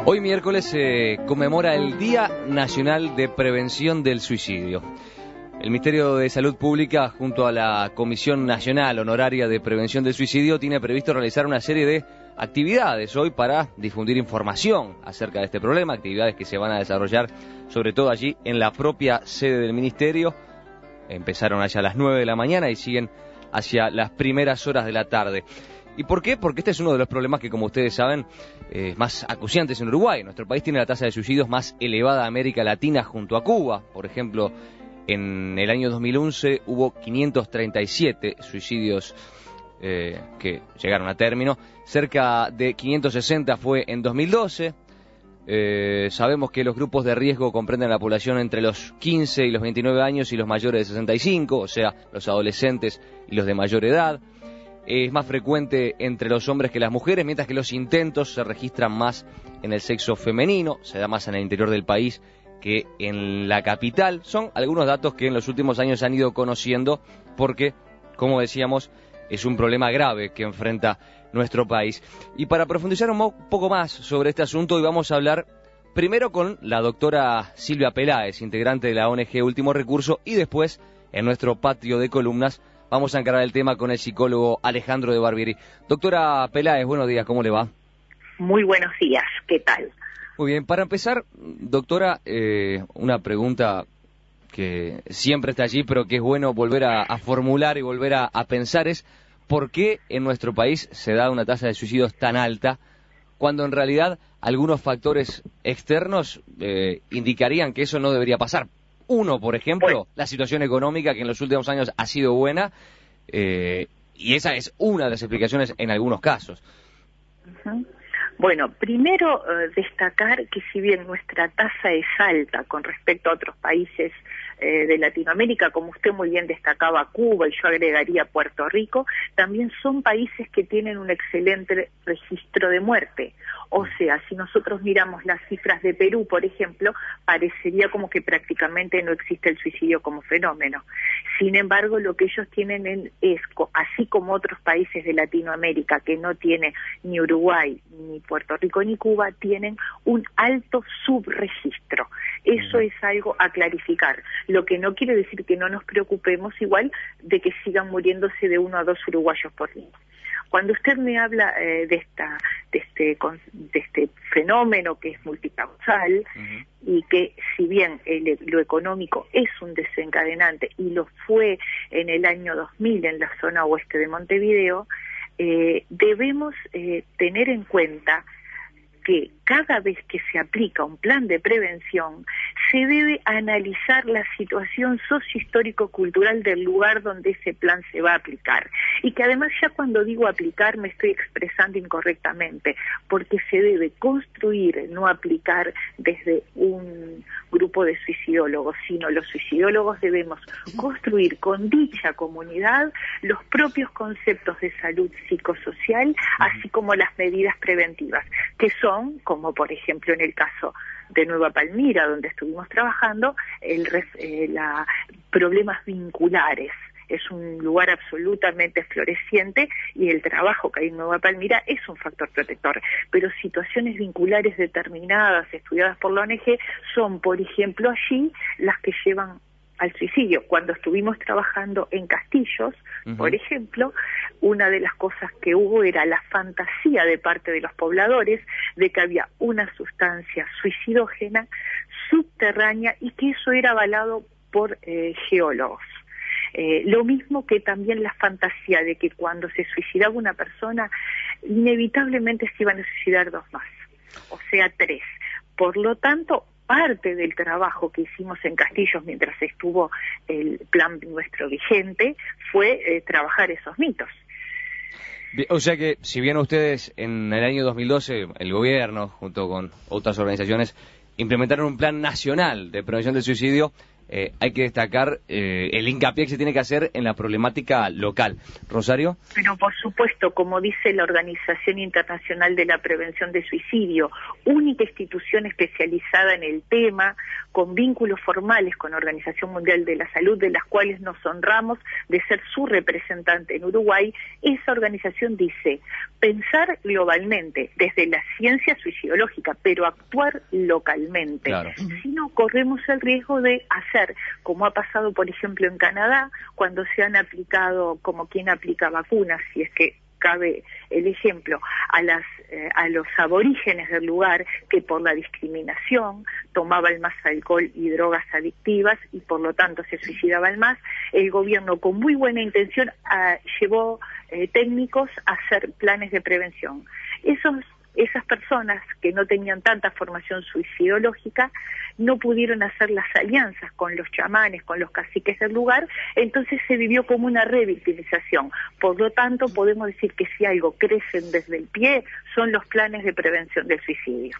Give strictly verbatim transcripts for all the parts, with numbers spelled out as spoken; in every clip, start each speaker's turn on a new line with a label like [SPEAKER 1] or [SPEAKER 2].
[SPEAKER 1] Hoy miércoles se eh, conmemora el Día Nacional de Prevención del Suicidio. El Ministerio de Salud Pública, junto a la Comisión Nacional Honoraria de Prevención del Suicidio, tiene previsto realizar una serie de actividades hoy para difundir información acerca de este problema, actividades que se van a desarrollar sobre todo allí en la propia sede del Ministerio. Empezaron allá a las nueve de la mañana y siguen hacia las primeras horas de la tarde. ¿Y por qué? Porque este es uno de los problemas que, como ustedes saben, eh, más acuciantes en Uruguay. Nuestro país tiene la tasa de suicidios más elevada de América Latina junto a Cuba. Por ejemplo, en el año dos mil once hubo quinientos treinta y siete suicidios eh, que llegaron a término. Cerca de quinientos sesenta fue en dos mil doce. Eh, sabemos que los grupos de riesgo comprenden a la población entre los quince y los veintinueve años y los mayores de sesenta y cinco, o sea, los adolescentes y los de mayor edad. Es más frecuente entre los hombres que las mujeres, mientras que los intentos se registran más en el sexo femenino, se da más en el interior del país que en la capital. Son algunos datos que en los últimos años se han ido conociendo porque, como decíamos, es un problema grave que enfrenta nuestro país. Y para profundizar un poco más sobre este asunto, hoy vamos a hablar primero con la doctora Silvia Peláez, integrante de la O N G Último Recurso, y después, en nuestro patio de columnas, vamos a encarar el tema con el psicólogo Alejandro de Barbieri. Doctora Peláez, buenos días, ¿cómo le va?
[SPEAKER 2] Muy buenos días, ¿qué tal?
[SPEAKER 1] Muy bien, para empezar, doctora, eh, una pregunta que siempre está allí, pero que es bueno volver a, a formular y volver a, a pensar es ¿por qué en nuestro país se da una tasa de suicidios tan alta cuando en realidad algunos factores externos eh, indicarían que eso no debería pasar? Uno, por ejemplo, bueno, la situación económica que en los últimos años ha sido buena, eh, y esa es una de las explicaciones en algunos casos.
[SPEAKER 2] Uh-huh. Bueno, primero eh, destacar que si bien nuestra tasa es alta con respecto a otros países eh, de Latinoamérica, como usted muy bien destacaba Cuba y yo agregaría Puerto Rico, también son países que tienen un excelente registro de muerte. O sea, si nosotros miramos las cifras de Perú, por ejemplo, parecería como que prácticamente no existe el suicidio como fenómeno. Sin embargo, lo que ellos tienen en, es, así como otros países de Latinoamérica que no tiene ni Uruguay, ni Puerto Rico, ni Cuba, tienen un alto subregistro. Eso es algo a clarificar. Lo que no quiere decir que no nos preocupemos igual de que sigan muriéndose de uno a dos uruguayos por día. Cuando usted me habla eh, de esta de este de este fenómeno que es multicausal, uh-huh, y que si bien el, lo económico es un desencadenante y lo fue en el año dos mil en la zona oeste de Montevideo, eh, debemos eh, tener en cuenta que cada vez que se aplica un plan de prevención, se debe analizar la situación sociohistórico-cultural del lugar donde ese plan se va a aplicar. Y que además ya cuando digo aplicar me estoy expresando incorrectamente, porque se debe construir, no aplicar desde un grupo de suicidólogos, sino los suicidólogos debemos construir con dicha comunidad los propios conceptos de salud psicosocial, así como las medidas preventivas, que son, como por ejemplo en el caso de Nueva Palmira, donde estuvimos trabajando, el, eh, la, problemas vinculares. Es un lugar absolutamente floreciente y el trabajo que hay en Nueva Palmira es un factor protector. Pero situaciones vinculares determinadas, estudiadas por la O N G, son, por ejemplo, allí las que llevan al suicidio. Cuando estuvimos trabajando en Castillos, uh-huh, por ejemplo, una de las cosas que hubo era la fantasía de parte de los pobladores de que había una sustancia suicidógena subterránea y que eso era avalado por eh, geólogos. Eh, lo mismo que también la fantasía de que cuando se suicidaba una persona, inevitablemente se iban a suicidar dos más, o sea, tres. Por lo tanto, parte del trabajo que hicimos en Castillos mientras estuvo el plan nuestro vigente fue eh, trabajar esos mitos.
[SPEAKER 1] O sea que, si bien ustedes en el año dos mil doce, el gobierno, junto con otras organizaciones, implementaron un plan nacional de prevención del suicidio, eh, hay que destacar eh, el hincapié que se tiene que hacer en la problemática local. Rosario.
[SPEAKER 2] Pero por supuesto, como dice la Organización Internacional de la Prevención de Suicidio, única institución especializada en el tema, con vínculos formales con la Organización Mundial de la Salud, de las cuales nos honramos de ser su representante en Uruguay, esa organización dice, pensar globalmente, desde la ciencia suicidológica, pero actuar localmente.
[SPEAKER 1] Claro.
[SPEAKER 2] Si no, corremos el riesgo de hacer, como ha pasado, por ejemplo, en Canadá, cuando se han aplicado, como quien aplica vacunas, si es que cabe el ejemplo, a las eh, a los aborígenes del lugar que por la discriminación tomaban más alcohol y drogas adictivas y por lo tanto se suicidaban más, el gobierno con muy buena intención ah, llevó eh, técnicos a hacer planes de prevención. Esos Esas personas que no tenían tanta formación suicidológica no pudieron hacer las alianzas con los chamanes, con los caciques del lugar, entonces se vivió como una revictimización. Por lo tanto, podemos decir que si algo crecen desde el pie, son los planes de prevención del suicidio.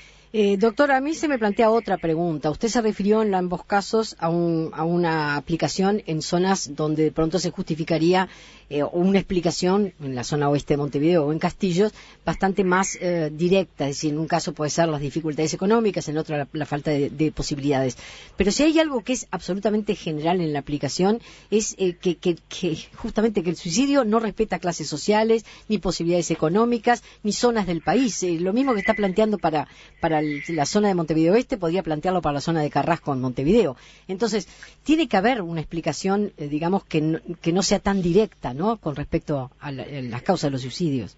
[SPEAKER 3] Eh, doctora, a mí se me plantea otra pregunta. Usted se refirió en ambos casos a, un, a una aplicación en zonas donde de pronto se justificaría eh, una explicación, en la zona oeste de Montevideo o en Castillos, bastante más eh, directa. Es decir, en un caso puede ser las dificultades económicas, en otro la, la falta de, de posibilidades. Pero si hay algo que es absolutamente general en la aplicación, es eh, que, que, que justamente que el suicidio no respeta clases sociales, ni posibilidades económicas, ni zonas del país. Eh, lo mismo que está planteando para, para la zona de Montevideo Oeste, podría plantearlo para la zona de Carrasco en Montevideo. Entonces, tiene que haber una explicación, eh, digamos, que no, que no sea tan directa, ¿no?, con respecto a, la, a las causas de los suicidios.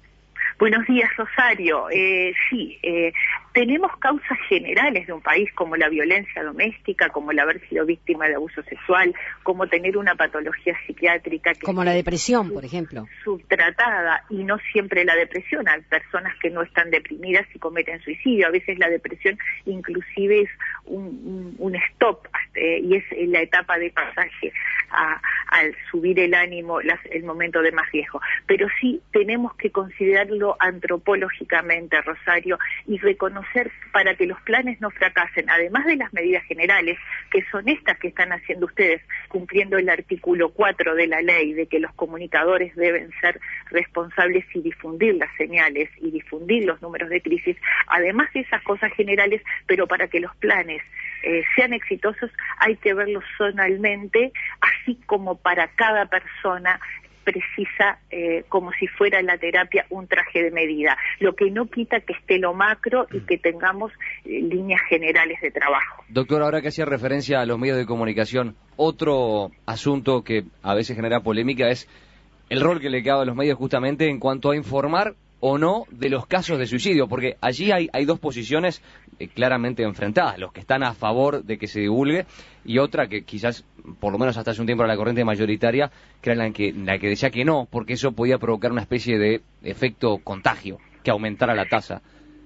[SPEAKER 2] Buenos días, Rosario. Eh, sí, eh, tenemos causas generales de un país como la violencia doméstica, como el haber sido víctima de abuso sexual, como tener una patología psiquiátrica. Que
[SPEAKER 3] como la depresión, por ejemplo.
[SPEAKER 2] Subtratada, y no siempre la depresión. Hay personas que no están deprimidas y cometen suicidio. A veces la depresión inclusive es un, un, un stop, eh, y es la etapa de pasaje a, al subir el ánimo, las, el momento de más riesgo. Pero sí tenemos que considerarlo antropológicamente, Rosario, y reconocer para que los planes no fracasen, además de las medidas generales, que son estas que están haciendo ustedes, cumpliendo el artículo cuatro de la ley, de que los comunicadores deben ser responsables y difundir las señales y difundir los números de crisis, además de esas cosas generales, pero para que los planes eh, sean exitosos hay que verlos zonalmente, así como para cada persona precisa, eh, como si fuera la terapia, un traje de medida, lo que no quita que esté lo macro y que tengamos eh, líneas generales de trabajo.
[SPEAKER 1] Doctor, ahora que hacía referencia a los medios de comunicación, otro asunto que a veces genera polémica es el rol que le queda a los medios justamente en cuanto a informar o no de los casos de suicidio, porque allí hay, hay dos posiciones eh, claramente enfrentadas, los que están a favor de que se divulgue y otra que quizás, por lo menos hasta hace un tiempo, era la corriente mayoritaria, que era la que, la que decía que no, porque eso podía provocar una especie de efecto contagio, que aumentara la tasa.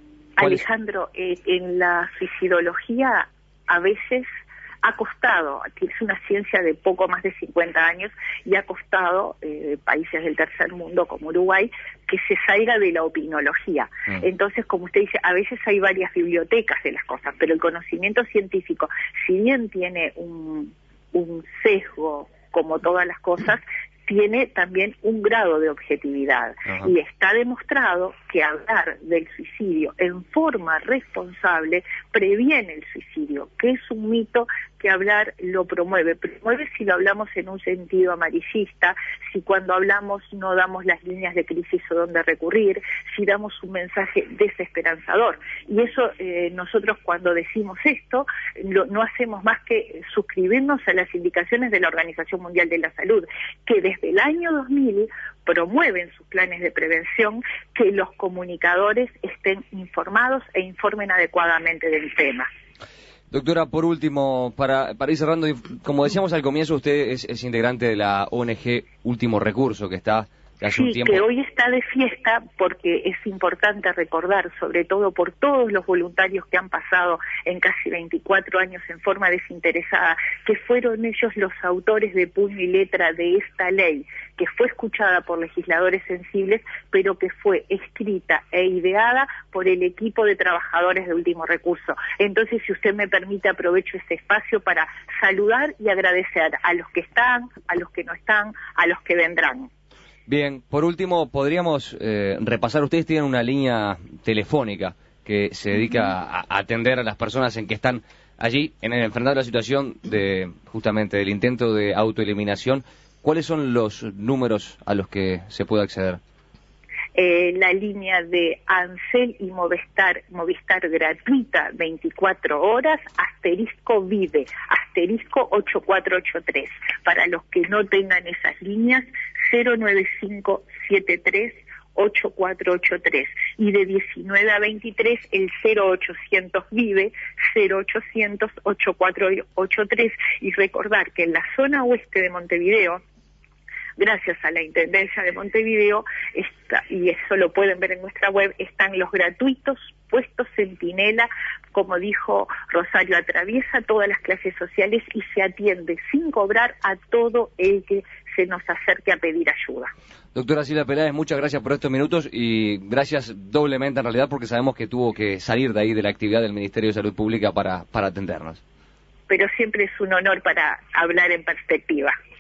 [SPEAKER 2] Alejandro, eh, en la suicidología a veces ha costado, es una ciencia de poco más de cincuenta años y ha costado eh, países del tercer mundo como Uruguay que se salga de la opinología. Mm. Entonces, como usted dice, a veces hay varias bibliotecas de las cosas, pero el conocimiento científico, si bien tiene un, un sesgo como todas las cosas, tiene también un grado de objetividad. Ajá. Y está demostrado que hablar del suicidio en forma responsable previene el suicidio, que es un mito que hablar lo promueve. Promueve si lo hablamos en un sentido amarillista, si cuando hablamos no damos las líneas de crisis o dónde recurrir, si damos un mensaje desesperanzador. Y eso, eh, nosotros cuando decimos esto, lo, no hacemos más que suscribirnos a las indicaciones de la Organización Mundial de la Salud, que desde el año dos mil promueven sus planes de prevención, que los comunicadores estén informados e informen adecuadamente del tema.
[SPEAKER 1] Doctora, por último, para, para ir cerrando, como decíamos al comienzo, usted es, es integrante de la O N G Último Recurso, que está hace un
[SPEAKER 2] Sí,
[SPEAKER 1] tiempo.
[SPEAKER 2] que hoy está de fiesta porque es importante recordar, sobre todo por todos los voluntarios que han pasado en casi veinticuatro años en forma desinteresada, que fueron ellos los autores de puño y letra de esta ley, que fue escuchada por legisladores sensibles, pero que fue escrita e ideada por el equipo de trabajadores de Último Recurso. Entonces, si usted me permite, aprovecho este espacio para saludar y agradecer a los que están, a los que no están, a los que vendrán.
[SPEAKER 1] Bien, por último, podríamos eh, repasar, ustedes tienen una línea telefónica que se dedica a, a atender a las personas en que están allí, en el enfrentar la situación de justamente del intento de autoeliminación. ¿Cuáles son los números a los que se puede acceder?
[SPEAKER 2] Eh, la línea de Ansel y Movistar, Movistar gratuita veinticuatro horas, asterisco vive, asterisco ocho cuatro ocho tres. Para los que no tengan esas líneas, cero nueve cinco siete tres ocho cuatro ocho tres, y de diecinueve a veintitrés el cero ochocientos vive, cero ochocientos ocho cuatro ocho tres, y recordar que en la zona oeste de Montevideo, gracias a la Intendencia de Montevideo, está, y eso lo pueden ver en nuestra web, están los gratuitos puestos Centinela, como dijo Rosario, atraviesa todas las clases sociales y se atiende sin cobrar a todo el que se nos acerque a pedir ayuda.
[SPEAKER 1] Doctora Silvia Peláez, muchas gracias por estos minutos y gracias doblemente en realidad porque sabemos que tuvo que salir de ahí de la actividad del Ministerio de Salud Pública para, para atendernos.
[SPEAKER 2] Pero siempre es un honor para hablar en perspectiva.